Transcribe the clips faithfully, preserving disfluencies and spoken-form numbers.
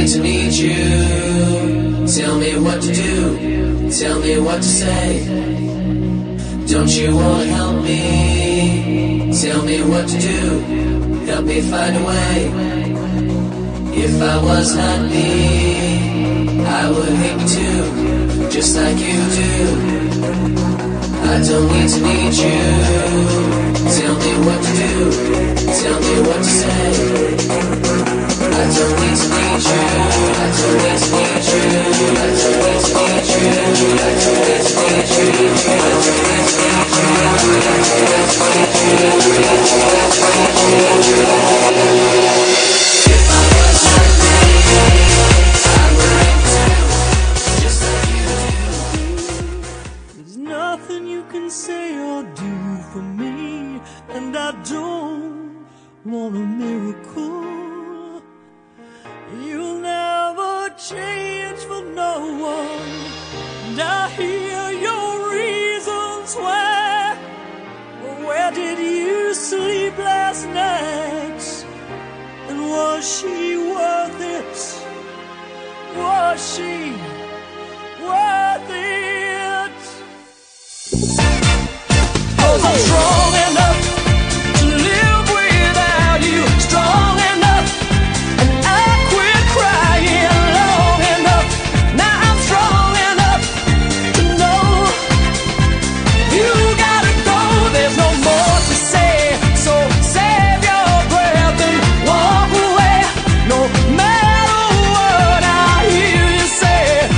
need to need you. Tell me what to do, tell me what to say. Don't you wanna help me? Tell me what to do, help me find a way. If I was happy, I would hate you too, just like you do. I don't need to need you. Tell me what to do, tell me what to say. I don't need to need you. I don't need to need you. I don't need to need you. I don't need to need you. I don't need to need you. I don't need to need you. If I was happy, I would hate too, just like you do. There's nothing you can say or do for me, and I don't want a miracle. You'll never change for no one, and I hear your reasons why. Where did you sleep last night? And was she worth it? Was she worth it? 'Cause I'm strong enough to live without you, strong enough, and I quit crying long enough. Now I'm strong enough to know you gotta go. There's no more to say, so save your breath and walk away. No matter what I hear you say,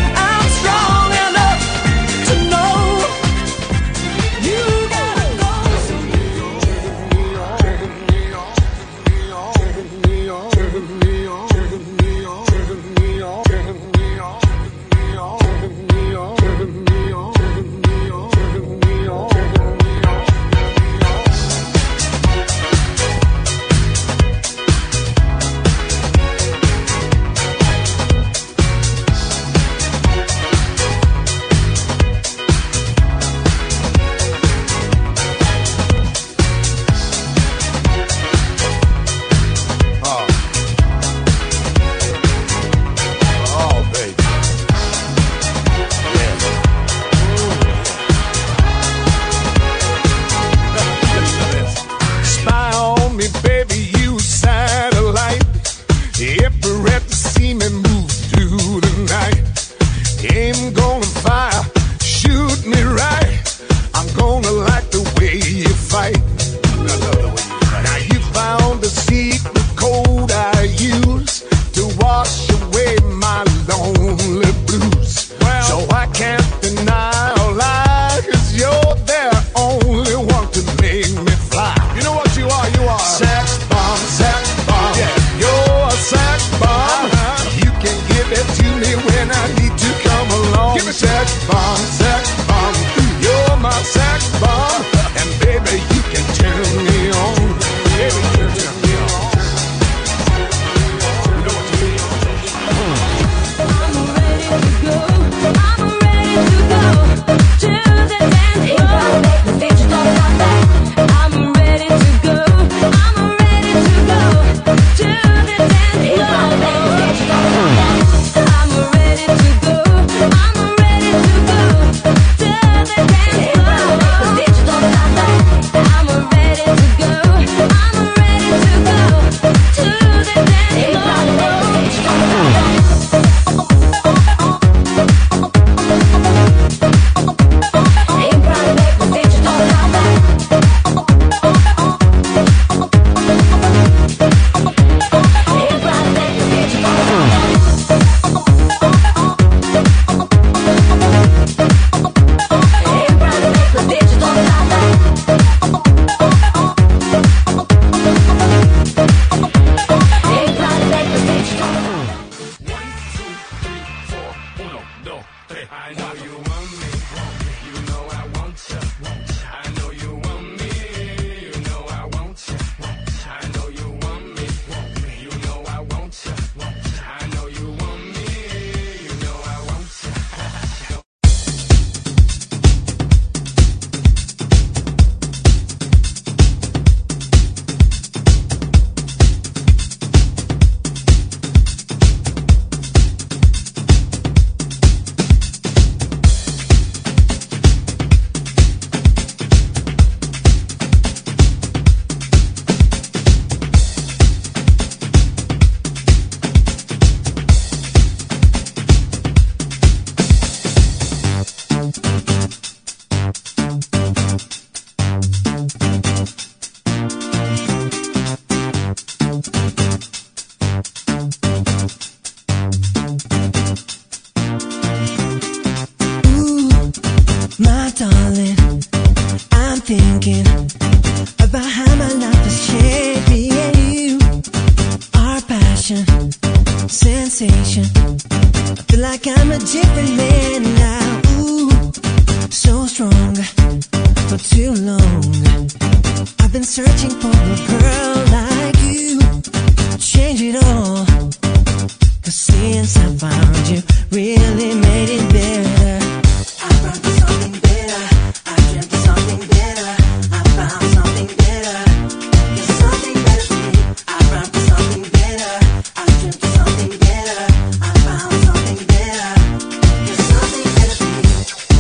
too long. I've been searching for a girl like you. Change it all, 'cause since I found you, really made it better. I found something better. I dreamt of something better. I found something better. There's something better for me. I found something better. I dreamt of something better. I found something better. There's something better for me.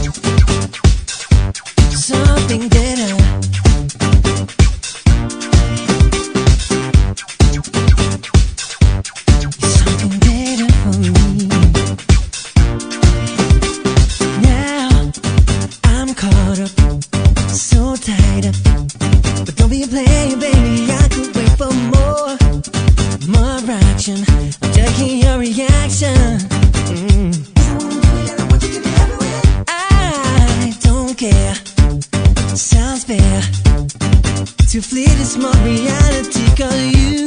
Something better. Something better for me. Now I'm caught up, so tied up. But don't be a player, baby. I could wait for more, more action. I'm checking your reaction. Mm. I don't care. Sounds fair to flee this small reality, 'cause you